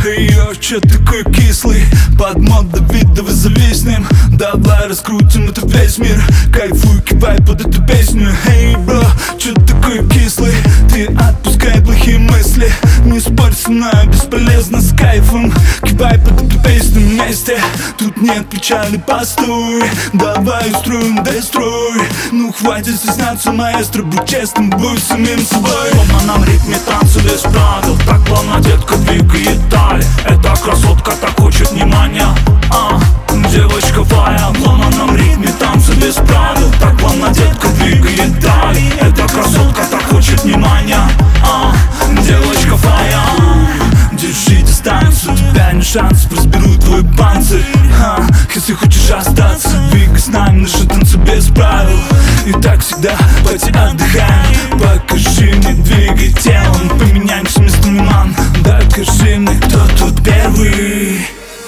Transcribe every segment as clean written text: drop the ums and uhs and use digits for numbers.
Эй, йо, чё такой кислый? Под мод Давидовой зависнем. Давай раскрутим это весь мир. Кайфуй, кивай под эту песню. Эй, бро, чё такой кислый? Ты отпускай плохие мысли. Не спорь со мной, бесполезно с кайфом. Кивай под эту песню вместе. Тут нет печали, постой. Давай устроим дестрой. Ну хватит стесняться, маэстро, будь честным, будь самим собой. В ломаном ритме танца без правил. Так плавно детка двигает талию. Эта красотка так хочет внимания. Девочка фая. В ломаном ритме танца без правил. Так плавно детка двигает талию. Эта красотка так хочет внимания. Девочка фая. Держи дистанцию, у тебя не шанс, разберу твой панцирь. Если хочешь остаться, двигай с нами, наши танцы без правил. И так всегда, пойти отдыхаем. Покажи мне, двигай телом, поменяемся местами, ман. Докажи мне, кто тут первый.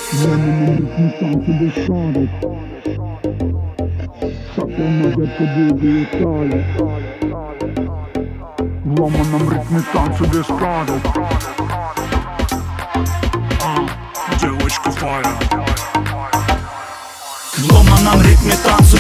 В ломаном ритме танца без правил. Девочка фая. В ломаном ритме танца